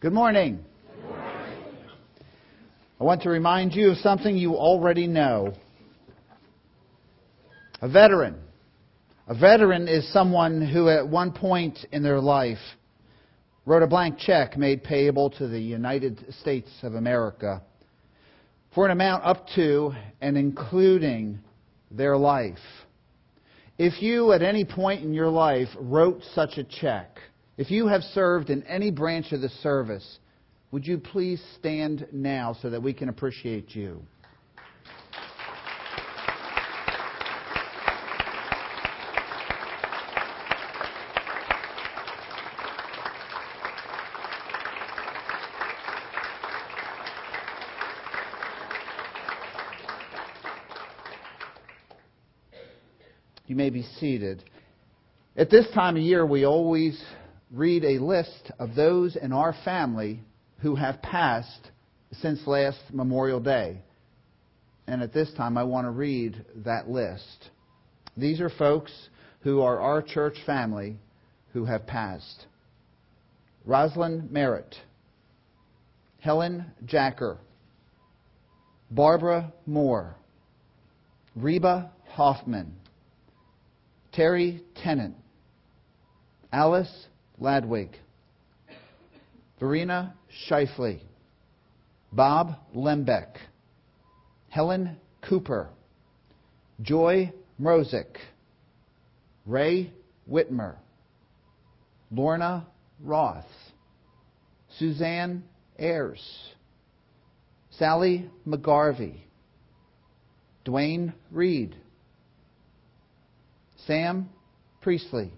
Good morning. Good morning. I want to remind you of something you already know. A veteran. A veteran is someone who at one point in their life wrote a blank check made payable to the United States of America for an amount up to and including their life. If you at any point in your life wrote such a check, if you have served in any branch of the service, would you please stand now so that we can appreciate you? You may be seated. At this time of year, we always read a list of those in our family who have passed since last Memorial Day. And at this time, I want to read that list. These are folks who are our church family who have passed. Rosalind Merritt, Helen Jacker, Barbara Moore, Reba Hoffman, Terry Tennant, Alice Ladwig, Verena Scheifele, Bob Lembeck, Helen Cooper, Joy Mrozek, Ray Whitmer, Lorna Roth, Suzanne Ayers, Sally McGarvey, Dwayne Reed, Sam Priestley,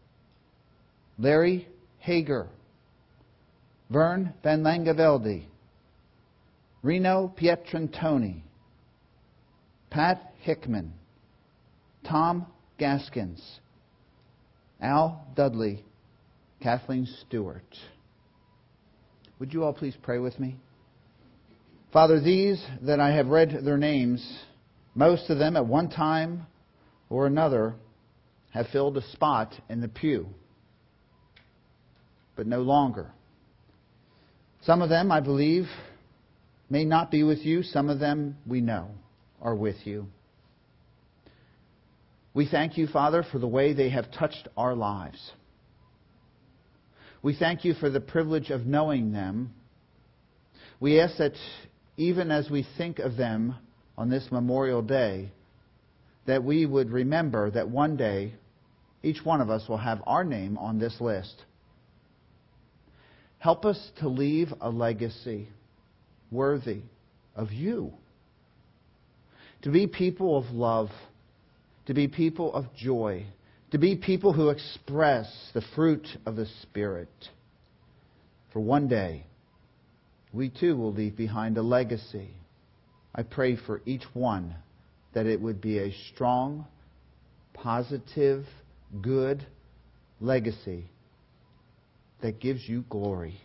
Larry Hager, Vern Van Langevelde, Reno Pietrantoni, Pat Hickman, Tom Gaskins, Al Dudley, Kathleen Stewart. Would you all please pray with me? Father, these that I have read their names, most of them at one time or another have filled a spot in the pew, but no longer. Some of them, I believe, may not be with you. Some of them, we know, are with you. We thank you, Father, for the way they have touched our lives. We thank you for the privilege of knowing them. We ask that even as we think of them on this Memorial Day, that we would remember that one day each one of us will have our name on this list. Help us to leave a legacy worthy of you. To be people of love, to be people of joy, to be people who express the fruit of the Spirit. For one day, we too will leave behind a legacy. I pray for each one that it would be a strong, positive, good legacy that gives you glory.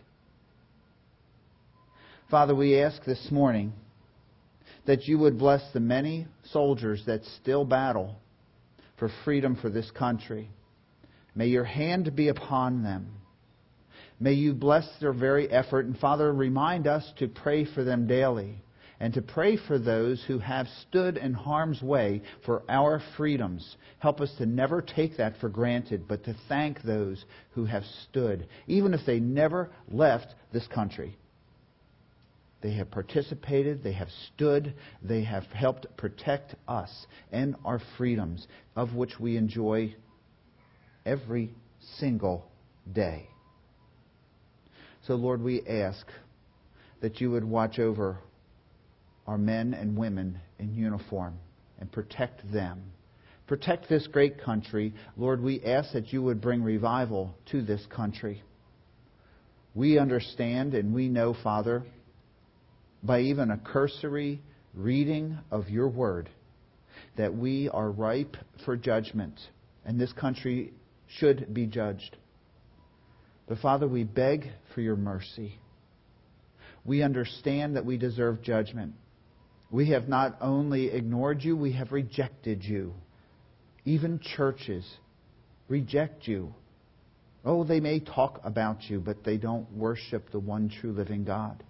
Father, we ask this morning that you would bless the many soldiers that still battle for freedom for this country. May your hand be upon them. May you bless their very effort. And Father, remind us to pray for them daily and to pray for those who have stood in harm's way for our freedoms. Help us to never take that for granted, but to thank those who have stood, even if they never left this country. They have participated, they have stood, they have helped protect us and our freedoms, of which we enjoy every single day. So, Lord, we ask that you would watch over our men and women in uniform and protect them. Protect this great country. Lord, we ask that you would bring revival to this country. We understand and we know, Father, by even a cursory reading of your word, that we are ripe for judgment, and this country should be judged. But Father, we beg for your mercy. We understand that we deserve judgment. We have not only ignored you, we have rejected you. Even churches reject you. Oh, they may talk about you, but they don't worship the one true living God.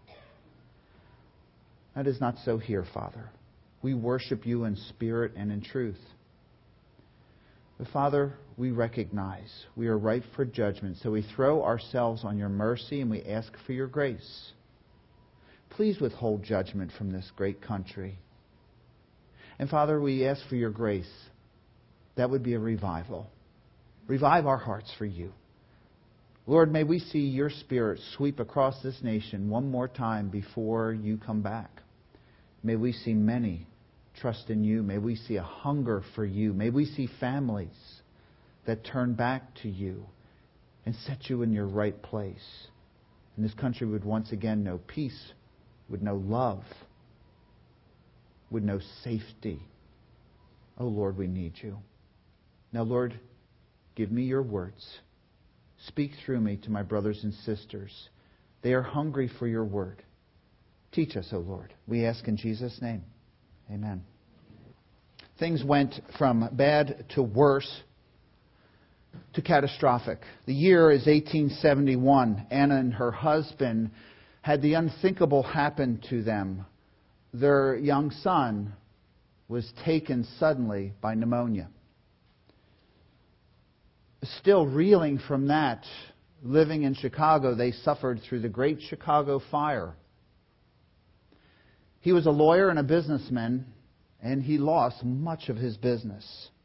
That is not so here, Father. We worship you in spirit and in truth. But Father, we recognize we are ripe for judgment, so we throw ourselves on your mercy and we ask for your grace. Please withhold judgment from this great country. And Father, we ask for your grace. That would be a revival. Revive our hearts for you. Lord, may we see your Spirit sweep across this nation one more time before you come back. May we see many trust in you. May we see a hunger for you. May we see families that turn back to you and set you in your right place. And this country would once again know peace, would know love, would know safety. Oh Lord, we need you. Now Lord, give me your words. Speak through me to my brothers and sisters. They are hungry for your word. Teach us, O Lord. We ask in Jesus' name. Amen. Things went from bad to worse to catastrophic. The year is 1871. Anna and her husband had the unthinkable happen to them. Their young son was taken suddenly by pneumonia. Still reeling from that, living in Chicago, they suffered through the Great Chicago Fire. He was a lawyer and a businessman, and he lost much of his business.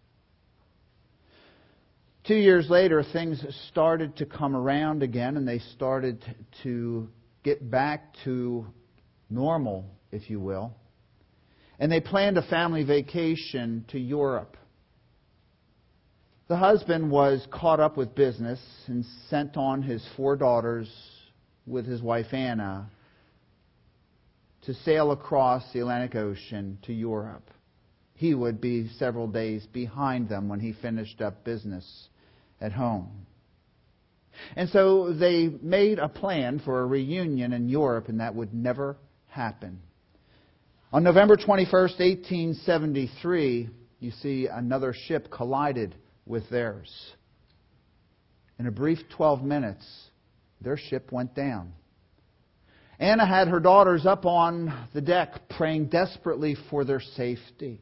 2 years later, things started to come around again, and they started to get back to normal, if you will. And they planned a family vacation to Europe. The husband was caught up with business and sent on his 4 daughters with his wife Anna to sail across the Atlantic Ocean to Europe. He would be several days behind them when he finished up business at home. And so they made a plan for a reunion in Europe, and that would never happen. On November 21st, 1873, you see another ship collided with theirs. In a brief 12 minutes, their ship went down. Anna had her daughters up on the deck praying desperately for their safety.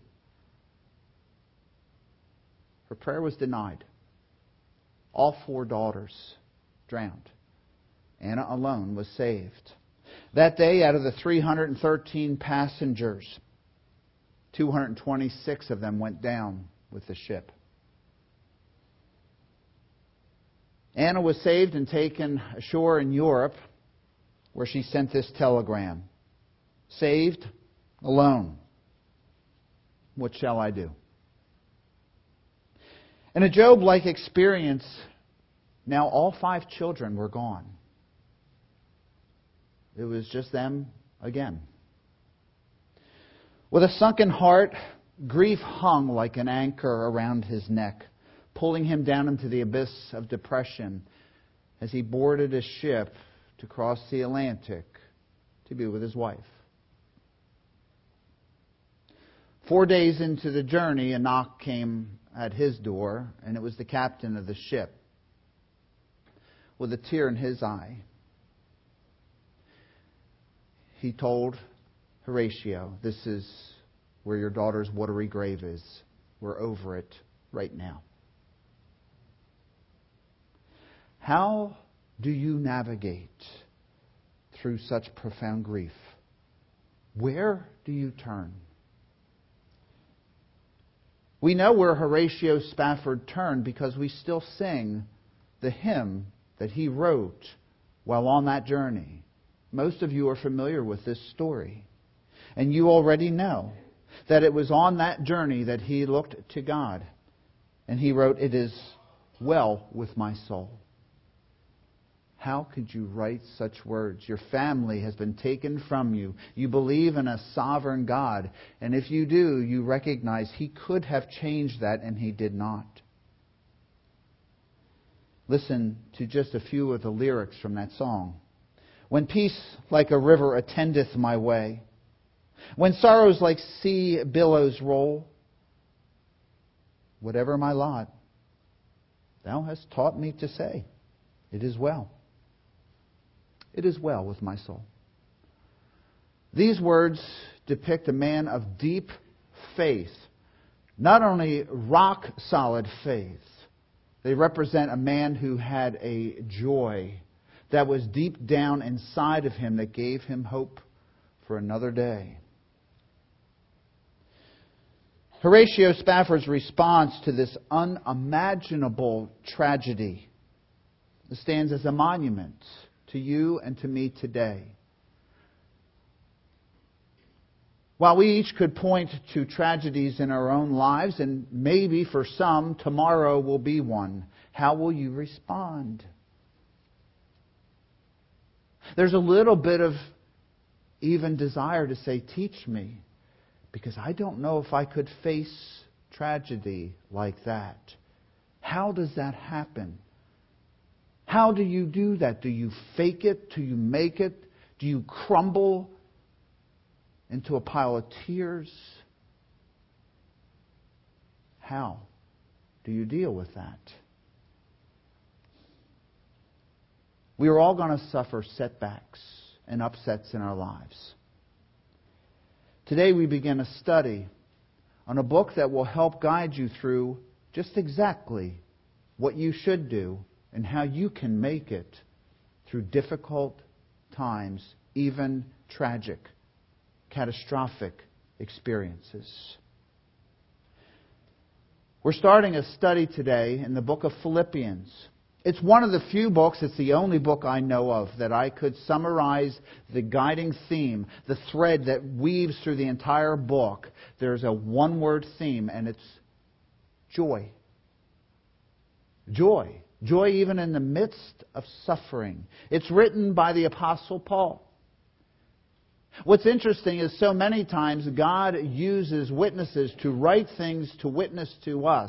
Her prayer was denied. All 4 daughters drowned. Anna alone was saved. That day, out of the 313 passengers, 226 of them went down with the ship. Anna was saved and taken ashore in Europe, where she sent this telegram. Saved, alone. What shall I do? In a Job-like experience, now all 5 children were gone. It was just them again. With a sunken heart, grief hung like an anchor around his neck, pulling him down into the abyss of depression as he boarded a ship to cross the Atlantic to be with his wife. 4 days into the journey, a knock came at his door, and it was the captain of the ship, with a tear in his eye. He told Horatio, "This is where your daughter's watery grave is. We're over it right now." How do you navigate through such profound grief? Where do you turn? We know where Horatio Spafford turned because we still sing the hymn that he wrote while on that journey. Most of you are familiar with this story. And you already know that it was on that journey that he looked to God. And he wrote, "It is well with my soul." How could you write such words? Your family has been taken from you. You believe in a sovereign God. And if you do, you recognize He could have changed that, and He did not. Listen to just a few of the lyrics from that song. When peace like a river attendeth my way, when sorrows like sea billows roll, whatever my lot, Thou hast taught me to say, It is well. It is well with my soul. These words depict a man of deep faith. Not only rock-solid faith, they represent a man who had a joy that was deep down inside of him that gave him hope for another day. Horatio Spafford's response to this unimaginable tragedy stands as a monument to you and to me today. While we each could point to tragedies in our own lives, and maybe for some, tomorrow will be one, how will you respond? There's a little bit of even desire to say, teach me, because I don't know if I could face tragedy like that. How does that happen? How do you do that? Do you fake it? Do you make it? Do you crumble into a pile of tears? How do you deal with that? We are all going to suffer setbacks and upsets in our lives. Today we begin a study on a book that will help guide you through just exactly what you should do and how you can make it through difficult times, even tragic, catastrophic experiences. We're starting a study today in the book of Philippians. It's one of the few books, it's the only book I know of, that I could summarize the guiding theme, the thread that weaves through the entire book. There's a one-word theme, and it's joy. Joy. Joy even in the midst of suffering. It's written by the Apostle Paul. What's interesting is so many times God uses witnesses to write things to witness to us,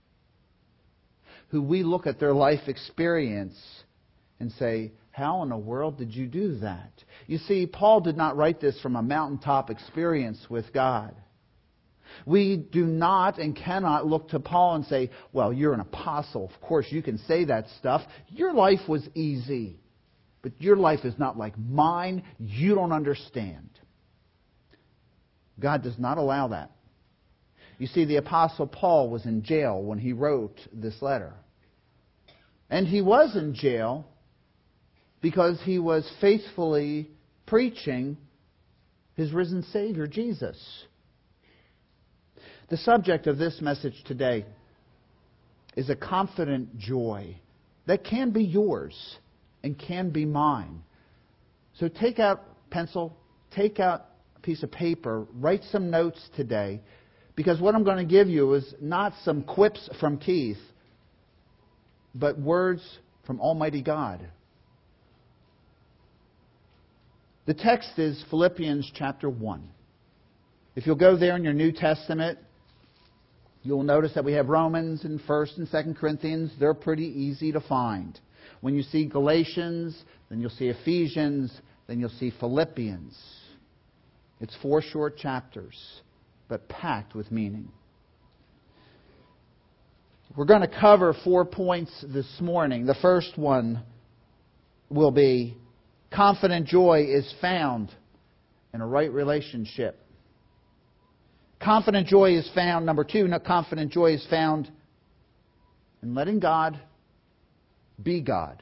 who we look at their life experience and say, how in the world did you do that? You see, Paul did not write this from a mountaintop experience with God. We do not and cannot look to Paul and say, well, you're an apostle. Of course, you can say that stuff. Your life was easy. But your life is not like mine. You don't understand. God does not allow that. You see, the Apostle Paul was in jail when he wrote this letter. And he was in jail because he was faithfully preaching his risen Savior, Jesus. The subject of this message today is a confident joy that can be yours and can be mine. So take out pencil, take out a piece of paper, write some notes today, because what I'm going to give you is not some quips from Keith, but words from Almighty God. The text is Philippians chapter 1. If you'll go there in your New Testament, you'll notice that we have Romans and 1st and 2nd Corinthians. They're pretty easy to find. When you see Galatians, then you'll see Ephesians, then you'll see Philippians. It's 4 short chapters, but packed with meaning. We're going to cover 4 points this morning. The first one will be confident joy is found in a right relationship. Confident joy is found. Number 2, confident joy is found in letting God be God.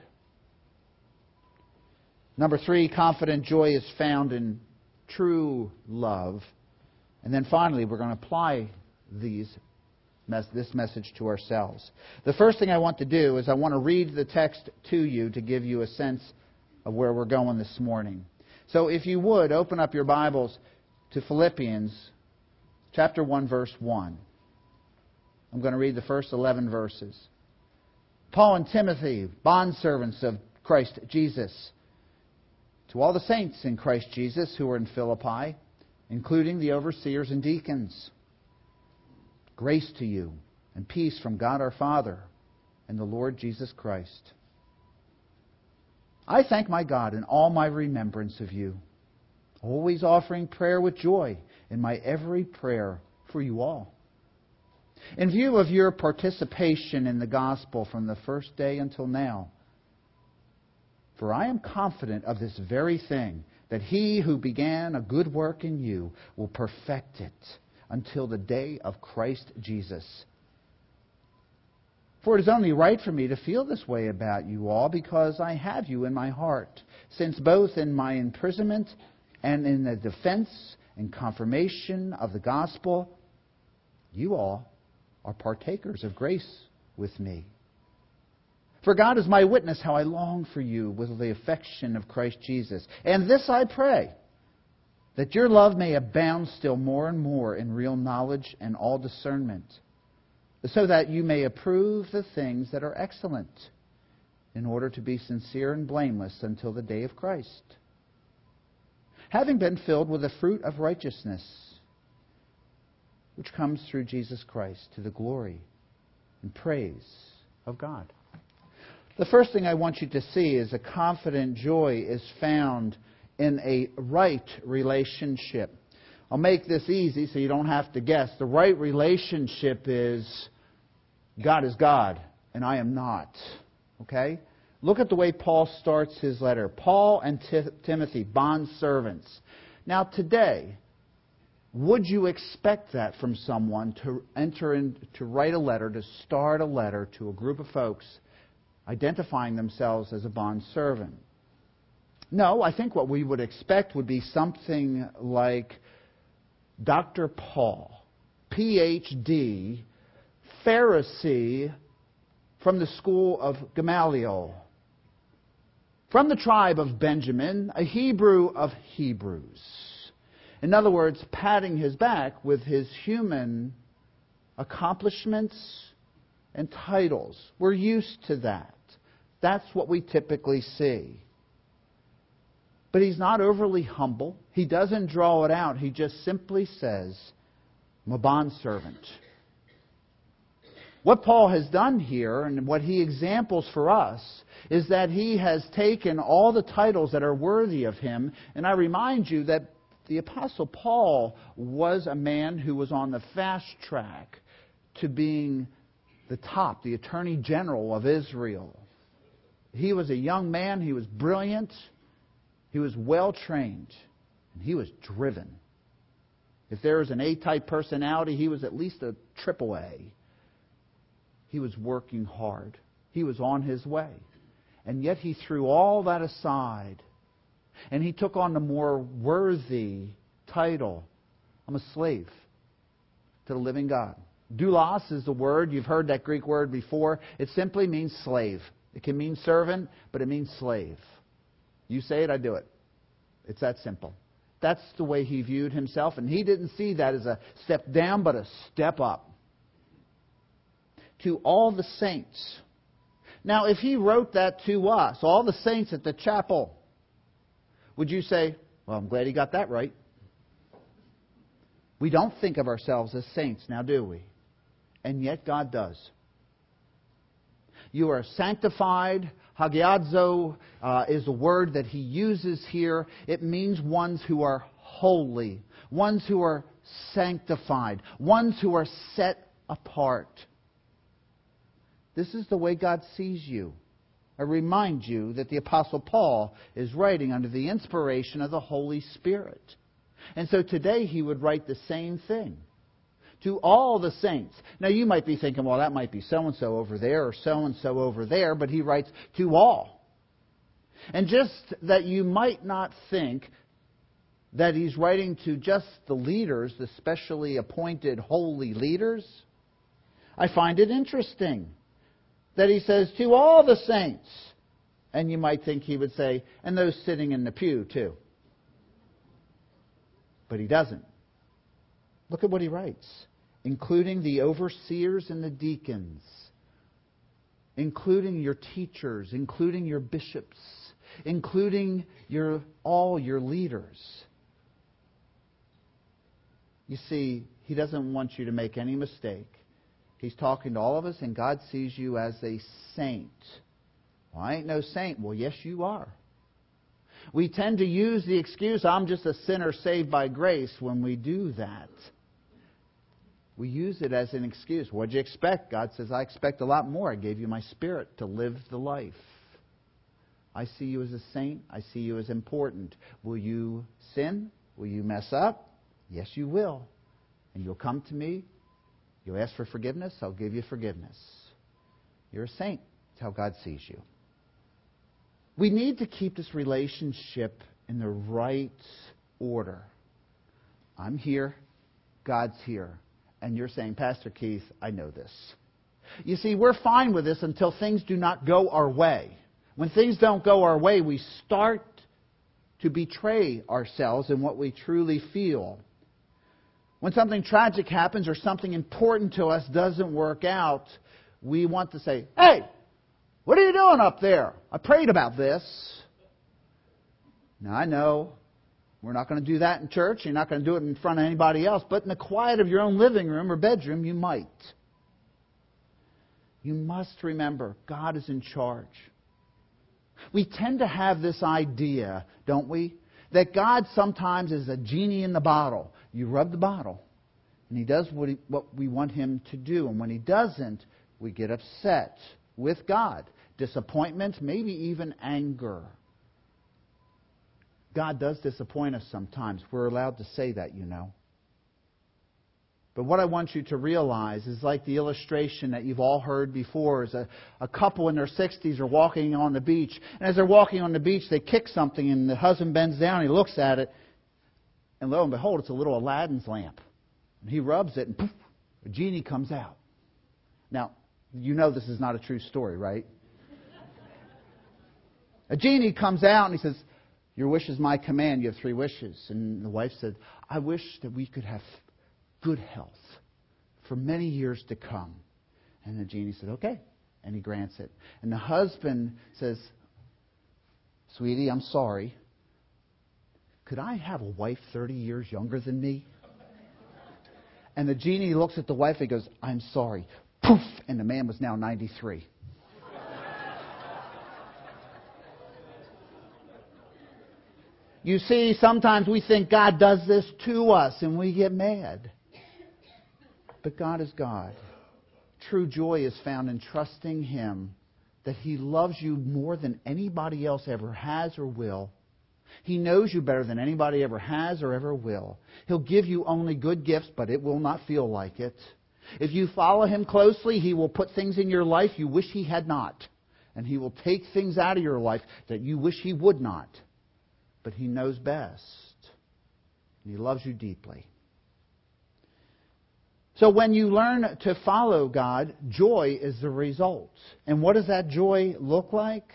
Number 3, confident joy is found in true love. And then finally, we're going to apply this message to ourselves. The first thing I want to do is I want to read the text to you to give you a sense of where we're going this morning. So if you would, open up your Bibles to Philippians chapter 1, verse 1. I'm going to read the first 11 verses. Paul and Timothy, bondservants of Christ Jesus, to all the saints in Christ Jesus who are in Philippi, including the overseers and deacons. Grace to you and peace from God our Father and the Lord Jesus Christ. I thank my God in all my remembrance of you, always offering prayer with joy in my every prayer for you all. In view of your participation in the gospel from the first day until now, For I am confident of this very thing, that he who began a good work in you will perfect it until the day of Christ Jesus. For it is only right for me to feel this way about you all, because I have you in my heart, since both in my imprisonment and in the defense and confirmation of the gospel, you all are partakers of grace with me. For God is my witness how I long for you with the affection of Christ Jesus. And this I pray, that your love may abound still more and more in real knowledge and all discernment, so that you may approve the things that are excellent, in order to be sincere and blameless until the day of Christ, having been filled with the fruit of righteousness, which comes through Jesus Christ, to the glory and praise of God. The first thing I want you to see is a confident joy is found in a right relationship. I'll make this easy so you don't have to guess. The right relationship is God is God and I am not. Okay? Look at the way Paul starts his letter. Paul and Timothy, bondservants. Now today, would you expect that from someone to write a letter, to start a letter to a group of folks identifying themselves as a bondservant? No, I think what we would expect would be something like Dr. Paul, Ph.D., Pharisee from the school of Gamaliel, from the tribe of Benjamin, a Hebrew of Hebrews. In other words, patting his back with his human accomplishments and titles. We're used to that. That's what we typically see. But he's not overly humble. He doesn't draw it out. He just simply says, I'm a bondservant. What Paul has done here, and what he examples for us, is that he has taken all the titles that are worthy of him. And I remind you that the Apostle Paul was a man who was on the fast track to being the top, the Attorney General of Israel. He was a young man. He was brilliant. He was well-trained. And he was driven. If there was an A-type personality, he was at least a triple A. He was working hard. He was on his way. And yet he threw all that aside. And he took on the more worthy title. I'm a slave to the living God. Doulos is the word. You've heard that Greek word before. It simply means slave. It can mean servant, but it means slave. You say it, I do it. It's that simple. That's the way he viewed himself, and he didn't see that as a step down, but a step up. To all the saints. Now, if he wrote that to us, all the saints at the chapel, would you say, well, I'm glad he got that right? We don't think of ourselves as saints now, do we? And yet God does. You are sanctified. Hagiadzo is a word that he uses here. It means ones who are holy, ones who are sanctified, ones who are set apart. This is the way God sees you. I remind you that the Apostle Paul is writing under the inspiration of the Holy Spirit. And so today he would write the same thing. To all the saints. Now you might be thinking, well, that might be so-and-so over there or so-and-so over there, but he writes to all. And just that you might not think that he's writing to just the leaders, the specially appointed holy leaders, I find it interesting that he says to all the saints. And you might think he would say, and those sitting in the pew too. But he doesn't. Look at what he writes. Including the overseers and the deacons. Including your teachers. Including your bishops. Including all your leaders. You see, he doesn't want you to make any mistake. He's talking to all of us, and God sees you as a saint. Well, I ain't no saint. Well, yes, you are. We tend to use the excuse, I'm just a sinner saved by grace, when we do that. We use it as an excuse. What'd you expect? God says, I expect a lot more. I gave you my Spirit to live the life. I see you as a saint. I see you as important. Will you sin? Will you mess up? Yes, you will. And you'll come to me. You'll ask for forgiveness. I'll give you forgiveness. You're a saint. That's how God sees you. We need to keep this relationship in the right order. I'm here. God's here. And you're saying, Pastor Keith, I know this. You see, we're fine with this until things do not go our way. When things don't go our way, we start to betray ourselves and what we truly feel. When something tragic happens or something important to us doesn't work out, we want to say, hey, what are you doing up there? I prayed about this. Now, I know we're not going to do that in church. You're not going to do it in front of anybody else. But in the quiet of your own living room or bedroom, you might. You must remember, God is in charge. We tend to have this idea, don't we, that God sometimes is a genie in the bottle. You rub the bottle, and He does what we want Him to do. And when He doesn't, we get upset with God. Disappointment, maybe even anger. God does disappoint us sometimes. We're allowed to say that, you know. But what I want you to realize is like the illustration that you've all heard before is a couple in their 60s are walking on the beach. And as they're walking on the beach, they kick something and the husband bends down, he looks at it, and lo and behold, it's a little Aladdin's lamp. And he rubs it and poof, a genie comes out. Now, you know this is not a true story, right? A genie comes out and he says, your wish is my command. You have 3 wishes. And the wife said, I wish that we could have good health for many years to come. And the genie said, okay. And he grants it. And the husband says, sweetie, I'm sorry. Could I have a wife 30 years younger than me? And the genie looks at the wife and goes, I'm sorry. Poof! And the man was now 93. You see, sometimes we think God does this to us and we get mad. But God is God. True joy is found in trusting Him that He loves you more than anybody else ever has or will. He knows you better than anybody ever has or ever will. He'll give you only good gifts, but it will not feel like it. If you follow Him closely, He will put things in your life you wish He had not. And He will take things out of your life that you wish He would not. But He knows best. And He loves you deeply. So when you learn to follow God, joy is the result. And what does that joy look like?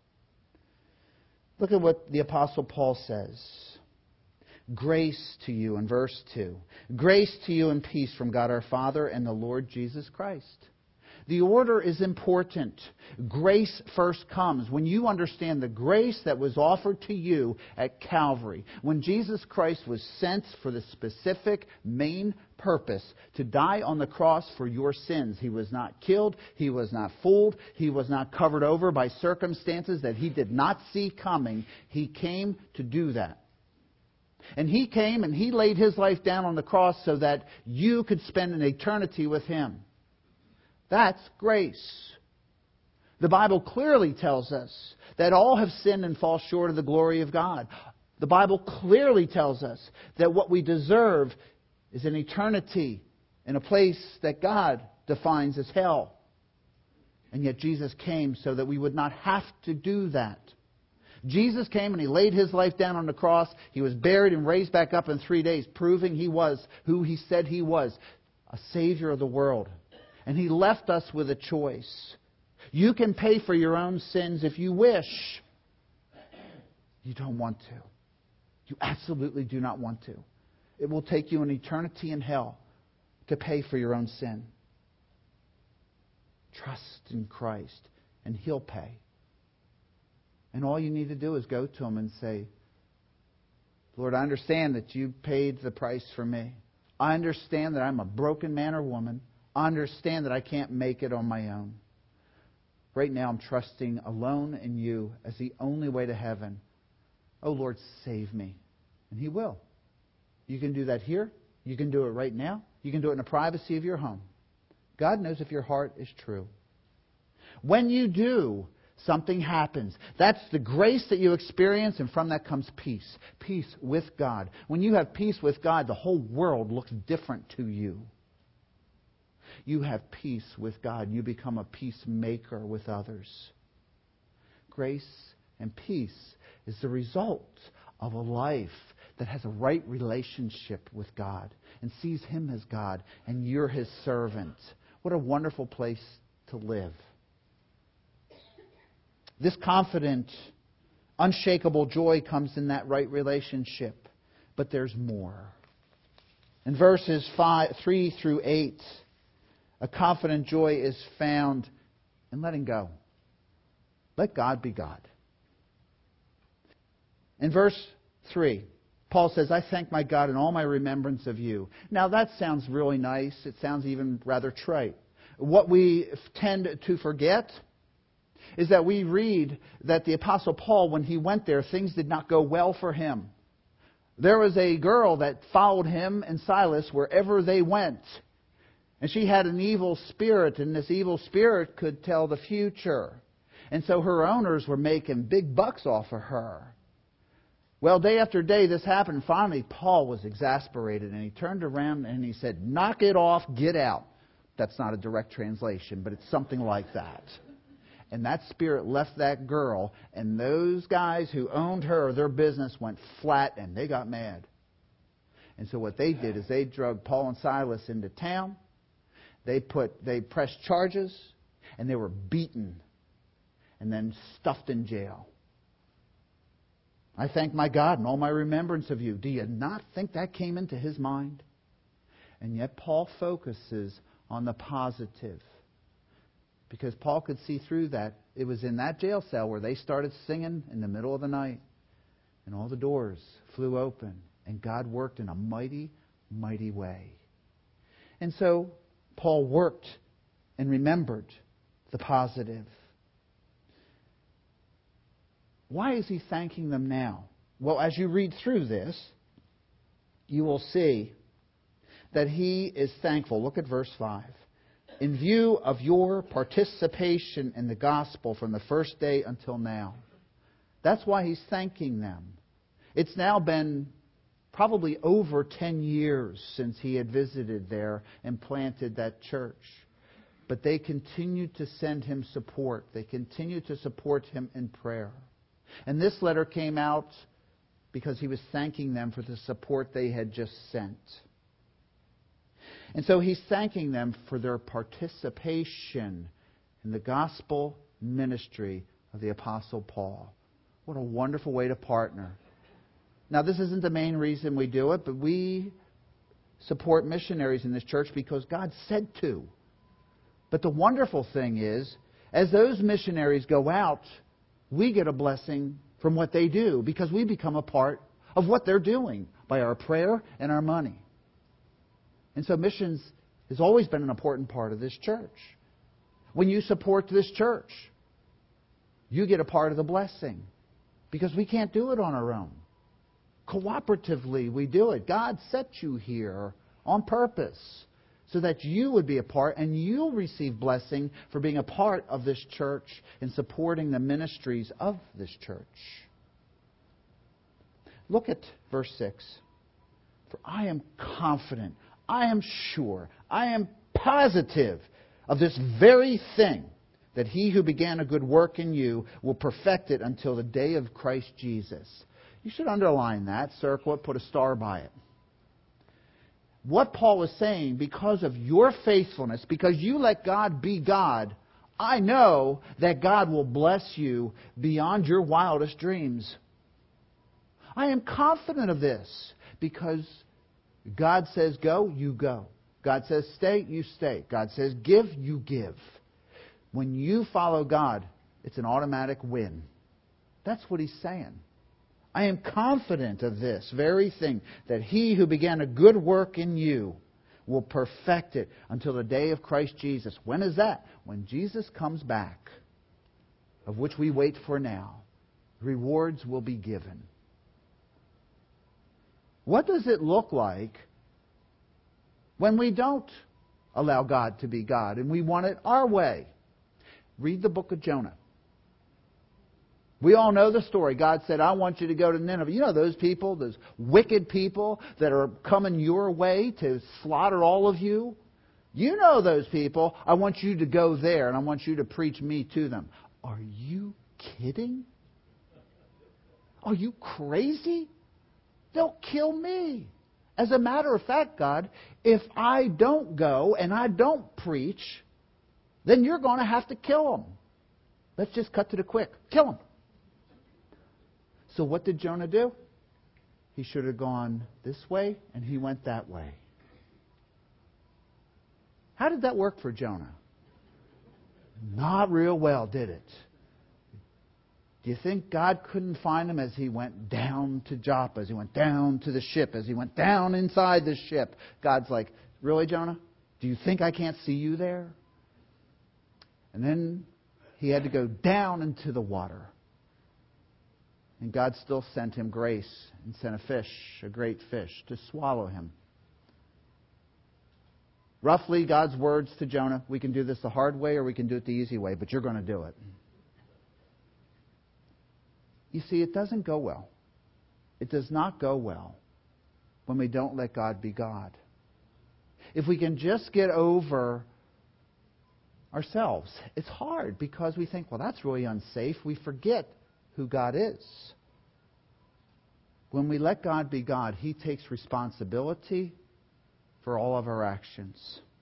Look at what the Apostle Paul says. Grace to you in verse 2. Grace to you and peace from God our Father and the Lord Jesus Christ. The order is important. Grace first comes. When you understand the grace that was offered to you at Calvary, when Jesus Christ was sent for the specific main purpose to die on the cross for your sins. He was not killed. He was not fooled. He was not covered over by circumstances that He did not see coming. He came to do that. And He came and He laid His life down on the cross so that you could spend an eternity with Him. That's grace. The Bible clearly tells us that all have sinned and fall short of the glory of God. The Bible clearly tells us that what we deserve is an eternity in a place that God defines as hell. And yet Jesus came so that we would not have to do that. Jesus came and He laid His life down on the cross. He was buried and raised back up in 3 days, proving He was who He said He was, a Savior of the world. And He left us with a choice. You can pay for your own sins if you wish. You don't want to. You absolutely do not want to. It will take you an eternity in hell to pay for your own sin. Trust in Christ and He'll pay. And all you need to do is go to Him and say, Lord, I understand that You paid the price for me. I understand that I'm a broken man or woman. I understand that I can't make it on my own. Right now I'm trusting alone in You as the only way to heaven. Oh Lord, save me. And He will. You can do that here. You can do it right now. You can do it in the privacy of your home. God knows if your heart is true. When you do, Something happens. That's the grace that you experience, and from that comes peace. Peace with God. When you have peace with God, the whole world looks different to you. You have peace with God. You become a peacemaker with others. Grace and peace is the result of a life that has a right relationship with God and sees Him as God, and you're His servant. What a wonderful place to live. This confident, unshakable joy comes in that right relationship. But there's more. In verses 3 through 8, a confident joy is found in letting go. Let God be God. In verse 3, Paul says, I thank my God in all my remembrance of you. Now that sounds really nice. It sounds even rather trite. What we tend to forget is that we read that the Apostle Paul, when he went there, things did not go well for him. There was a girl that followed him and Silas wherever they went. And she had an evil spirit, and this evil spirit could tell the future. And so her owners were making big bucks off of her. Well, day after day this happened. Finally, Paul was exasperated, and he turned around and he said, knock it off, get out. That's not a direct translation, but it's something like that. And that spirit left that girl, and those guys who owned her, their business went flat, and they got mad. And so what they did is they drug Paul and Silas into town. They pressed charges, and they were beaten and then stuffed in jail. I thank my God in all my remembrance of you. Do you not think that came into his mind? And yet Paul focuses on the positive. Because Paul could see through that. It was in that jail cell where they started singing in the middle of the night. And all the doors flew open. And God worked in a mighty, mighty way. And so Paul worked and remembered the positive. Why is he thanking them now? Well, as you read through this, you will see that he is thankful. Look at verse 5. In view of your participation in the gospel from the first day until now. That's why he's thanking them. It's now been probably over 10 years since he had visited there and planted that church. But they continued to send him support. They continued to support him in prayer. And this letter came out because he was thanking them for the support they had just sent. And so he's thanking them for their participation in the gospel ministry of the Apostle Paul. What a wonderful way to partner. Now, this isn't the main reason we do it, but we support missionaries in this church because God said to. But the wonderful thing is, as those missionaries go out, we get a blessing from what they do because we become a part of what they're doing by our prayer and our money. And so missions has always been an important part of this church. When you support this church, you get a part of the blessing because we can't do it on our own. Cooperatively, we do it. God set you here on purpose so that you would be a part and you'll receive blessing for being a part of this church and supporting the ministries of this church. Look at verse 6. For I am confident, I am sure, I am positive of this very thing, that he who began a good work in you will perfect it until the day of Christ Jesus. You should underline that, circle it, put a star by it. What Paul is saying, because of your faithfulness, because you let God be God, I know that God will bless you beyond your wildest dreams. I am confident of this because God says go, you go. God says stay, you stay. God says give, you give. When you follow God, it's an automatic win. That's what he's saying. I am confident of this very thing, that he who began a good work in you will perfect it until the day of Christ Jesus. When is that? When Jesus comes back, of which we wait for now. Rewards will be given. What does it look like when we don't allow God to be God and we want it our way? Read the book of Jonah. We all know the story. God said, I want you to go to Nineveh. You know those people, those wicked people that are coming your way to slaughter all of you? You know those people. I want you to go there, and I want you to preach me to them. Are you kidding? Are you crazy? They'll kill me. As a matter of fact, God, if I don't go and I don't preach, then you're going to have to kill them. Let's just cut to the quick. Kill them. So what did Jonah do? He should have gone this way, and he went that way. How did that work for Jonah? Not real well, did it? Do you think God couldn't find him as he went down to Joppa, as he went down to the ship, as he went down inside the ship? God's like, really, Jonah? Do you think I can't see you there? And then he had to go down into the water. And God still sent him grace and sent a fish, a great fish, to swallow him. Roughly, God's words to Jonah, we can do this the hard way or we can do it the easy way, but you're going to do it. You see, it doesn't go well. It does not go well when we don't let God be God. If we can just get over ourselves, it's hard because we think, well, that's really unsafe. We forget who God is. When we let God be God, He takes responsibility for all of our actions.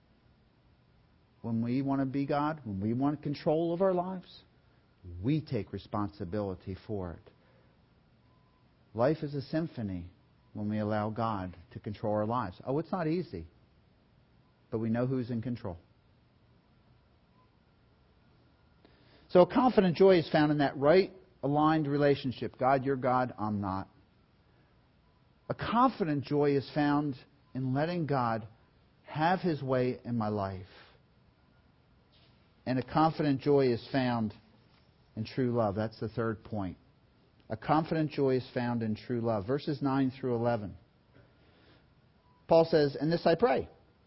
When we want to be God, when we want control of our lives, we take responsibility for it. Life is a symphony when we allow God to control our lives. Oh, it's not easy, but we know who's in control. So a confident joy is found in that right aligned relationship. God, you're God, I'm not. A confident joy is found in letting God have His way in my life. And a confident joy is found in true love. That's the third point. A confident joy is found in true love. Verses 9 through 11. Paul says, "And this I pray,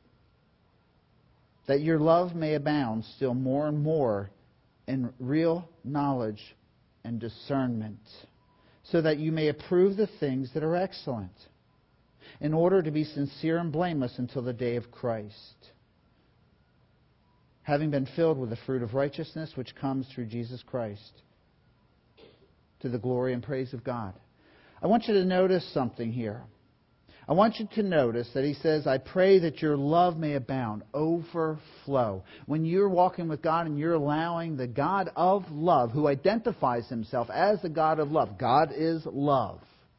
that your love may abound still more and more in real knowledge and discernment, so that you may approve the things that are excellent, in order to be sincere and blameless until the day of Christ, having been filled with the fruit of righteousness which comes through Jesus Christ, to the glory and praise of God." I want you to notice something here. I want you to notice that he says, I pray that your love may abound, overflow. When you're walking with God and you're allowing the God of love, who identifies himself as the God of love, God is love,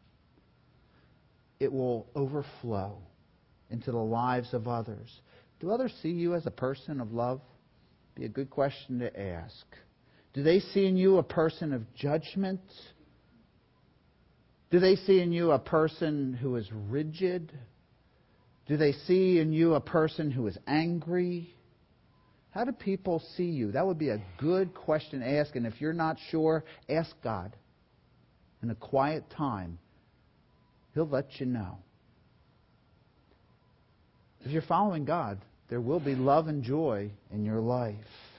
it will overflow into the lives of others. Do others see you as a person of love? Be a good question to ask. Do they see in you a person of judgment? Do they see in you a person who is rigid? Do they see in you a person who is angry? How do people see you? That would be a good question to ask. And if you're not sure, ask God. In a quiet time, He'll let you know. If you're following God, there will be love and joy in your life.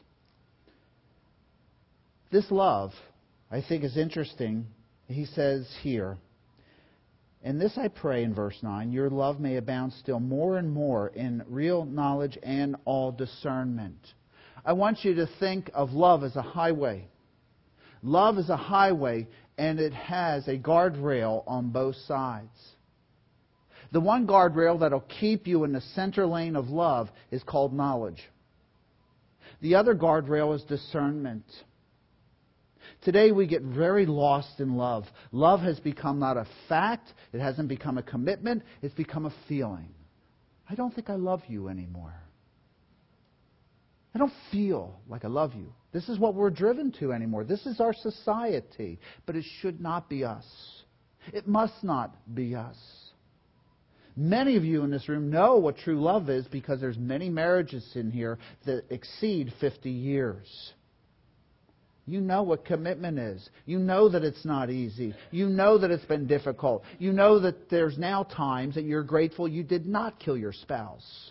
This love, I think, is interesting. He says here, "And this I pray," in verse 9, "your love may abound still more and more in real knowledge and all discernment." I want you to think of love as a highway. Love is a highway, and it has a guardrail on both sides. The one guardrail that will keep you in the center lane of love is called knowledge. The other guardrail is discernment. Today we get very lost in love. Love has become not a fact. It hasn't become a commitment. It's become a feeling. I don't think I love you anymore. I don't feel like I love you. This is what we're driven to anymore. This is our society. But it should not be us. It must not be us. Many of you in this room know what true love is because there's many marriages in here that exceed 50 years. You know what commitment is. You know that it's not easy. You know that it's been difficult. You know that there's now times that you're grateful you did not kill your spouse.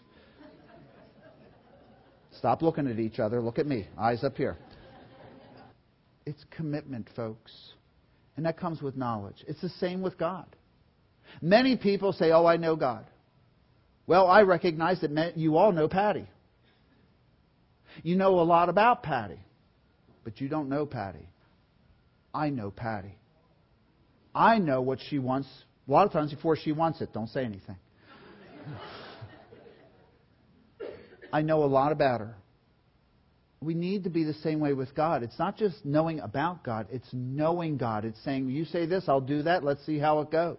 Stop looking at each other. Look at me. Eyes up here. It's commitment, folks. And that comes with knowledge. It's the same with God. Many people say, oh, I know God. Well, I recognize that you all know Patty. You know a lot about Patty, but you don't know Patty. I know Patty. I know what she wants. A lot of times before she wants it, don't say anything. I know a lot about her. We need to be the same way with God. It's not just knowing about God, it's knowing God. It's saying, you say this, I'll do that, let's see how it goes.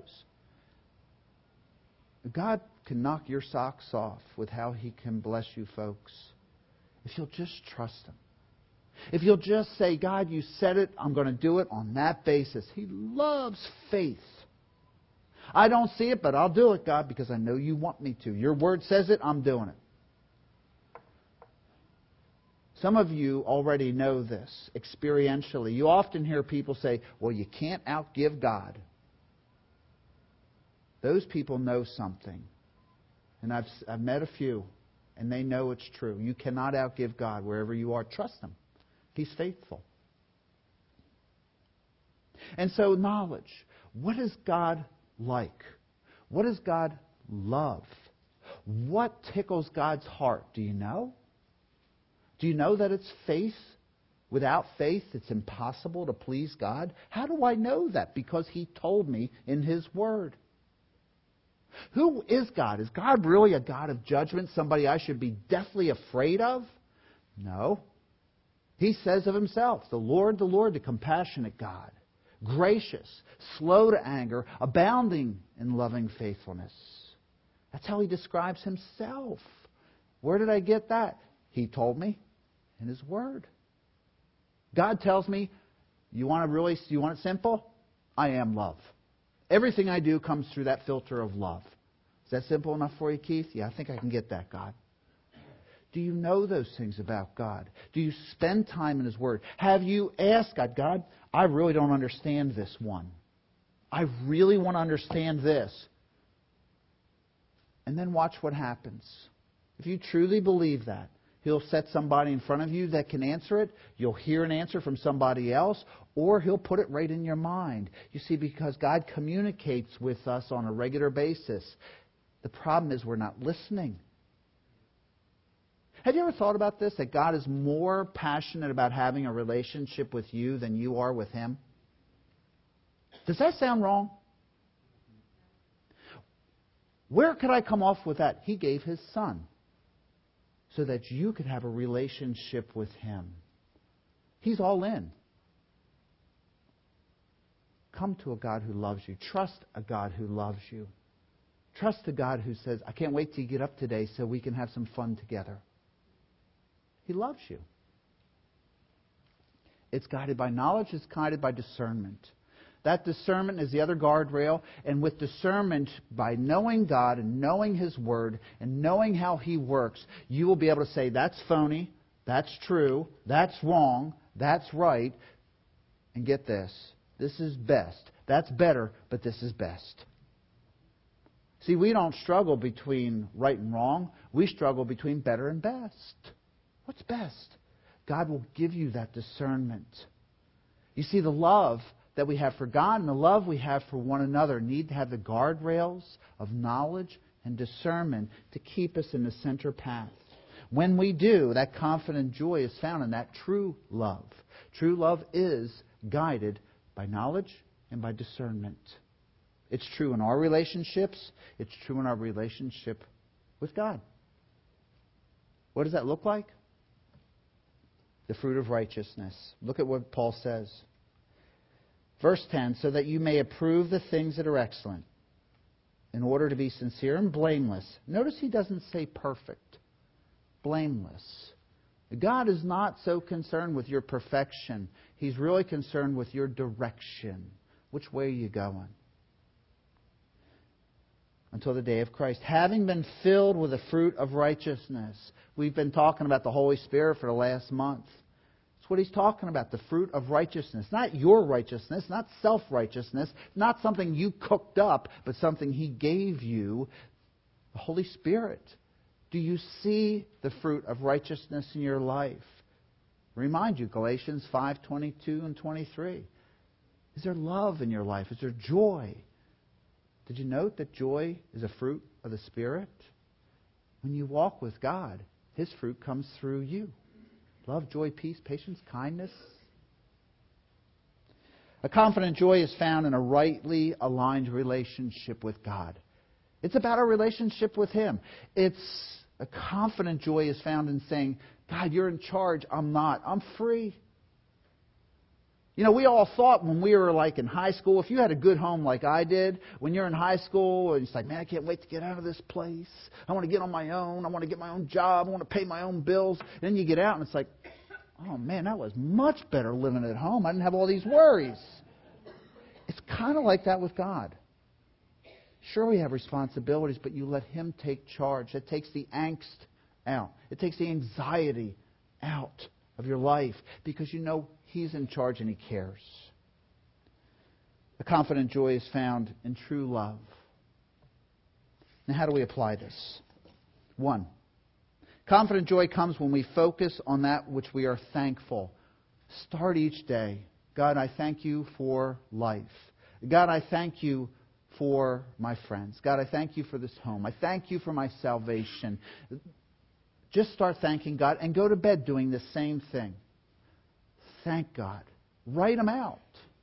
God can knock your socks off with how He can bless you, folks, if you'll just trust Him. If you'll just say, God, you said it, I'm going to do it on that basis. He loves faith. I don't see it, but I'll do it, God, because I know you want me to. Your word says it, I'm doing it. Some of you already know this experientially. You often hear people say, well, you can't outgive God. Those people know something. And I've met a few, and they know it's true. You cannot outgive God wherever you are. Trust Him. He's faithful. And so knowledge. What is God like? What does God love? What tickles God's heart? Do you know? Do you know that it's faith? Without faith, it's impossible to please God. How do I know that? Because He told me in His Word. Who is God? Is God really a God of judgment? Somebody I should be deathly afraid of? No. He says of Himself, the Lord, the compassionate God, gracious, slow to anger, abounding in loving faithfulness. That's how He describes Himself. Where did I get that? He told me in His Word. God tells me, you want it simple? I am love. Everything I do comes through that filter of love. Is that simple enough for you, Keith? Yeah, I think I can get that, God. Do you know those things about God? Do you spend time in His Word? Have you asked God, I really don't understand this one. I really want to understand this. And then watch what happens. If you truly believe that, He'll set somebody in front of you that can answer it. You'll hear an answer from somebody else, or He'll put it right in your mind. You see, because God communicates with us on a regular basis. The problem is we're not listening. Have you ever thought about this? That God is more passionate about having a relationship with you than you are with Him? Does that sound wrong? Where could I come off with that? He gave His Son so that you could have a relationship with Him. He's all in. Come to a God who loves you. Trust a God who loves you. Trust a God who says, I can't wait till you get up today so we can have some fun together. He loves you. It's guided by knowledge. It's guided by discernment. That discernment is the other guardrail. And with discernment, by knowing God and knowing His Word and knowing how He works, you will be able to say, that's phony, that's true, that's wrong, that's right. And get this, this is best. That's better, but this is best. See, we don't struggle between right and wrong. We struggle between better and best. What's best? God will give you that discernment. You see, the love that we have for God and the love we have for one another need to have the guardrails of knowledge and discernment to keep us in the center path. When we do, that confident joy is found in that true love. True love is guided by knowledge and by discernment. It's true in our relationships. It's true in our relationship with God. What does that look like? The fruit of righteousness. Look at what Paul says. Verse 10, so that you may approve the things that are excellent, in order to be sincere and blameless. Notice he doesn't say perfect. Blameless. God is not so concerned with your perfection. He's really concerned with your direction. Which way are you going? Until the day of Christ. Having been filled with the fruit of righteousness. We've been talking about the Holy Spirit for the last month. That's what he's talking about, the fruit of righteousness. Not your righteousness, not self-righteousness, not something you cooked up, but something He gave you, the Holy Spirit. Do you see the fruit of righteousness in your life? Remind you, Galatians 5:22 and 23. Is there love in your life? Is there joy? Did you note that joy is a fruit of the Spirit? When you walk with God, His fruit comes through you. Love, joy, peace, patience, kindness. A confident joy is found in a rightly aligned relationship with God. It's about our relationship with Him. A confident joy is found in saying, God, you're in charge. I'm not. I'm free. You know, we all thought when we were like in high school, if you had a good home like I did, when you're in high school, it's like, man, I can't wait to get out of this place. I want to get on my own. I want to get my own job. I want to pay my own bills. And then you get out and it's like, oh man, that was much better living at home. I didn't have all these worries. It's kind of like that with God. Sure, we have responsibilities, but you let Him take charge. That takes the angst out. It takes the anxiety out of your life because you know He's in charge and He cares. A confident joy is found in true love. Now, how do we apply this? 1, confident joy comes when we focus on that which we are thankful. Start each day. God, I thank you for life. God, I thank you for my friends. God, I thank you for this home. I thank you for my salvation. Just start thanking God and go to bed doing the same thing. Thank God. Write them out.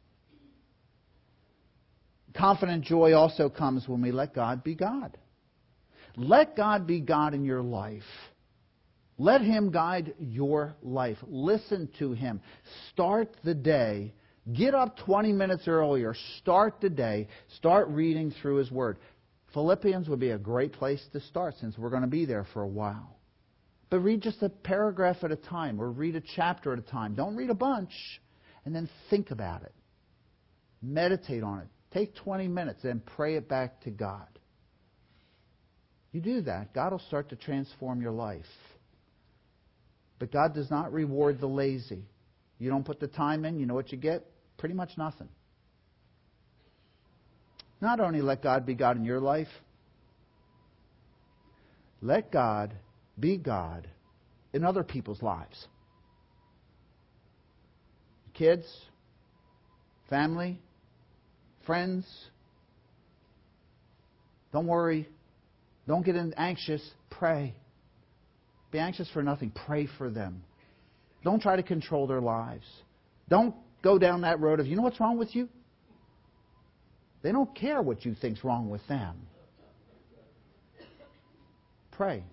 Confident joy also comes when we let God be God. Let God be God in your life. Let Him guide your life. Listen to Him. Start the day. Get up 20 minutes earlier. Start the day. Start reading through His Word. Philippians would be a great place to start since we're going to be there for a while. But read just a paragraph at a time or read a chapter at a time. Don't read a bunch. And then think about it. Meditate on it. Take 20 minutes and pray it back to God. You do that, God will start to transform your life. But God does not reward the lazy. You don't put the time in, you know what you get? Pretty much nothing. Not only let God be God in your life, let God be God in other people's lives. Kids, family, friends. Don't worry. Don't get anxious. Pray. Be anxious for nothing. Pray for them. Don't try to control their lives. Don't go down that road of, you know what's wrong with you? They don't care what you think's wrong with them. Pray.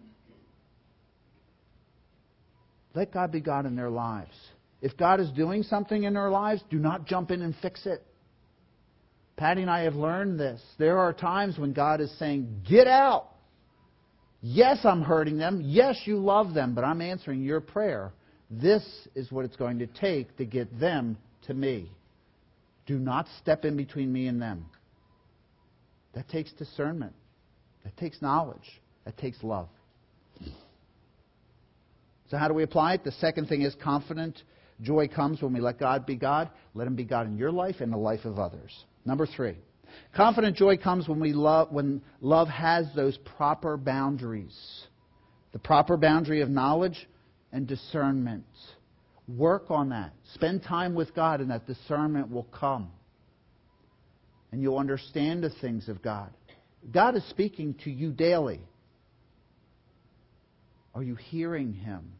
Let God be God in their lives. If God is doing something in their lives, do not jump in and fix it. Patty and I have learned this. There are times when God is saying, get out. Yes, I'm hurting them. Yes, you love them, but I'm answering your prayer. This is what it's going to take to get them to me. Do not step in between me and them. That takes discernment. That takes knowledge. That takes love. So how do we apply it? The second thing is confident joy comes when we let God be God. Let Him be God in your life and the life of others. Number 3. Confident joy comes when love has those proper boundaries. The proper boundary of knowledge and discernment. Work on that. Spend time with God and that discernment will come. And you'll understand the things of God. God is speaking to you daily. Are you hearing Him?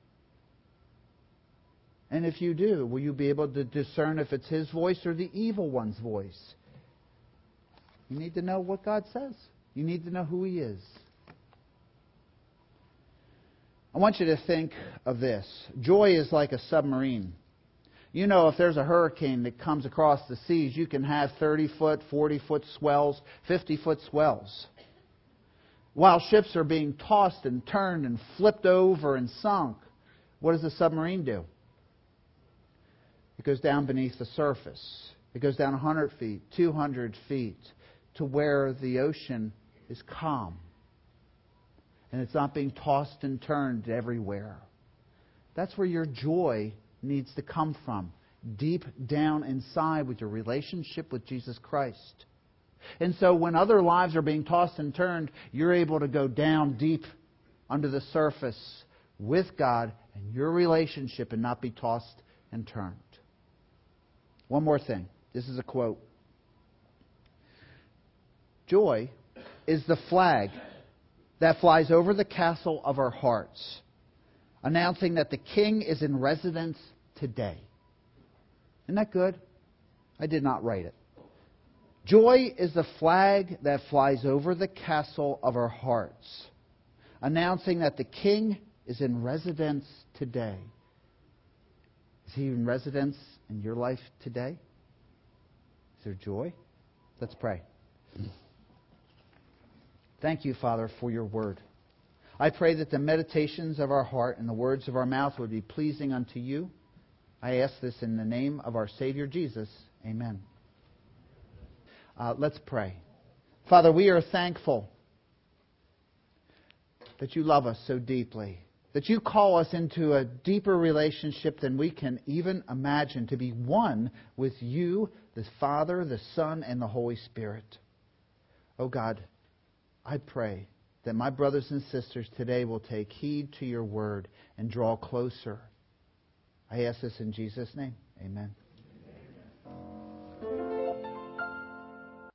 And if you do, will you be able to discern if it's His voice or the evil one's voice? You need to know what God says. You need to know who He is. I want you to think of this. Joy is like a submarine. You know, if there's a hurricane that comes across the seas, you can have 30-foot, 40-foot swells, 50-foot swells. While ships are being tossed and turned and flipped over and sunk, what does the submarine do? It goes down beneath the surface. It goes down 100 feet, 200 feet, to where the ocean is calm. And it's not being tossed and turned everywhere. That's where your joy needs to come from. Deep down inside with your relationship with Jesus Christ. And so when other lives are being tossed and turned, you're able to go down deep under the surface with God and your relationship and not be tossed and turned. One more thing. This is a quote. Joy is the flag that flies over the castle of our hearts, announcing that the King is in residence today. Isn't that good? I did not write it. Joy is the flag that flies over the castle of our hearts, announcing that the King is in residence today. Is He in residence in your life today? Is there joy? Let's pray. Thank you, Father, for your word. I pray that the meditations of our heart and the words of our mouth would be pleasing unto you. I ask this in the name of our Savior Jesus. Amen. Let's pray. Father, we are thankful that you love us so deeply, that you call us into a deeper relationship than we can even imagine, to be one with you, the Father, the Son, and the Holy Spirit. Oh God, I pray that my brothers and sisters today will take heed to your word and draw closer. I ask this in Jesus' name. Amen.